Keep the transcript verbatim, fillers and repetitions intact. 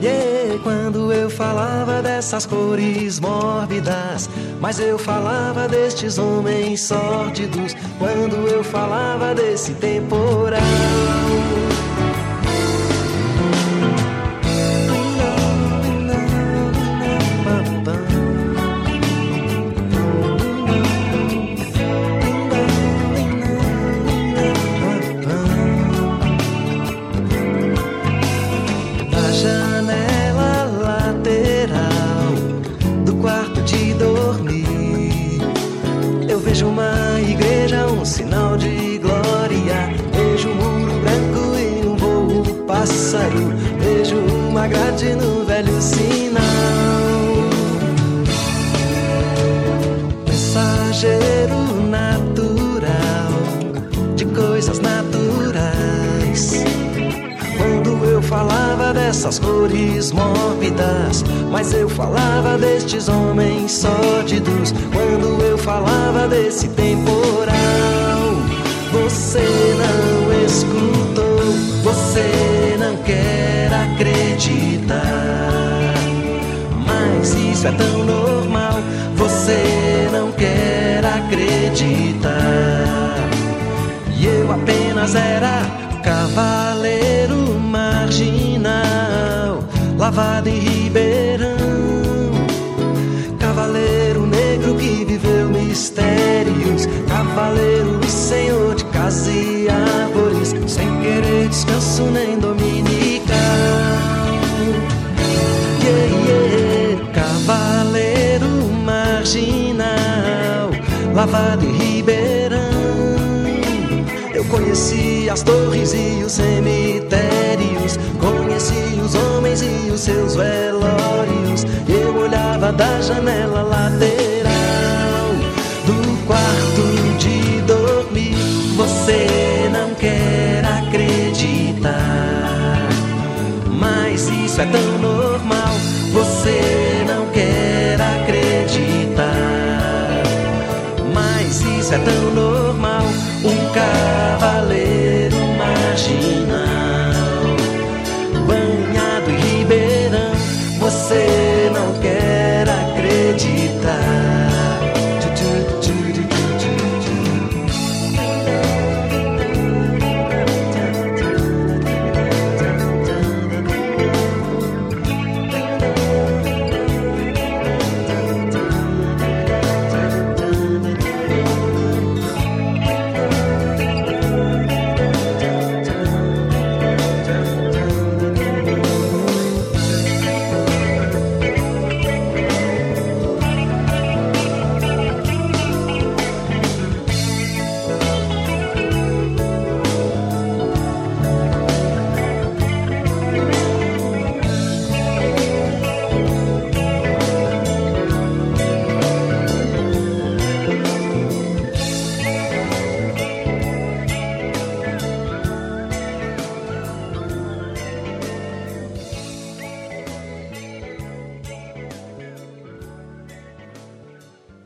Yeah, quando eu falava dessas cores mórbidas, mas eu falava destes homens sórdidos. Quando eu falava desse temporal, vejo uma igreja, um sinal de glória. Vejo um muro branco e um voo pássaro. Vejo uma grade no velho sinal. Mensageiro natural de coisas naturais. Quando eu falava dessas cores mórbidas, mas eu falava destes homens sórdidos. Quando eu falava desse temporal, você não escutou, você não quer acreditar. Mas isso é tão normal, você não quer acreditar. E eu apenas era cavaleiro marginal, lavado em Ribeirão. Cavaleiro negro que viveu mistérios. Cavaleiro e senhor de casa e árvores, sem querer descanso nem dominical. Yeah, yeah. Cavaleiro marginal, lavado em Ribeirão. Eu conheci as torres e os cemitérios, conheci os homens e os seus velórios. Eu olhava da janela lateral do quarto de dormir. Você não quer acreditar, mas isso é tão normal. Você não quer acreditar, mas isso é tão normal. Um cavaleiro marginal.